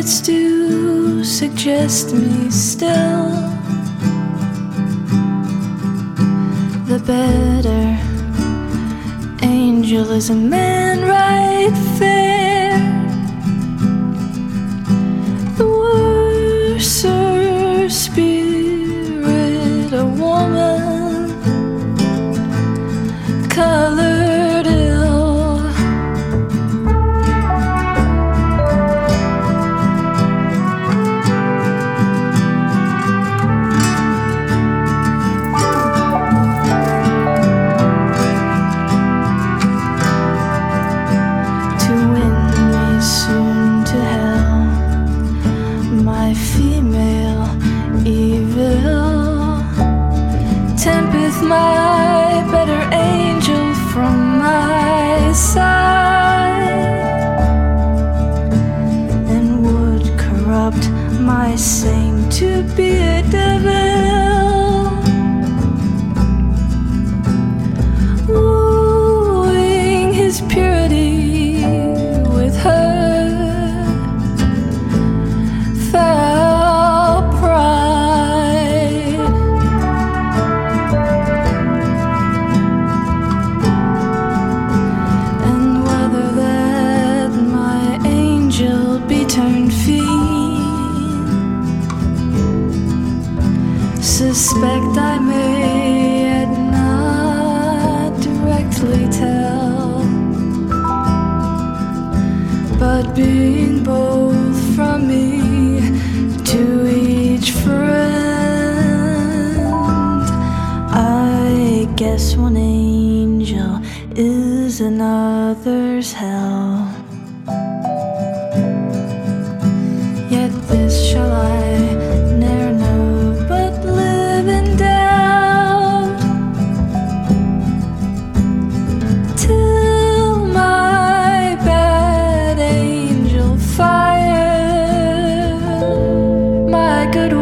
words do suggest me still, the better. Angel is a man right fair, the worser spirit a woman colored ill. To win me soon to hell, my female evil tempteth my better angel from my side, and would corrupt my saint to be a devil, wooing his purity with her foul pride. And whether that my angel be turned fiend, suspect I may yet not directly tell, but being both from me to each friend, I guess one angel is another's hell. Yet this shall I ne'er know, but live in doubt, till my bad angel fire my good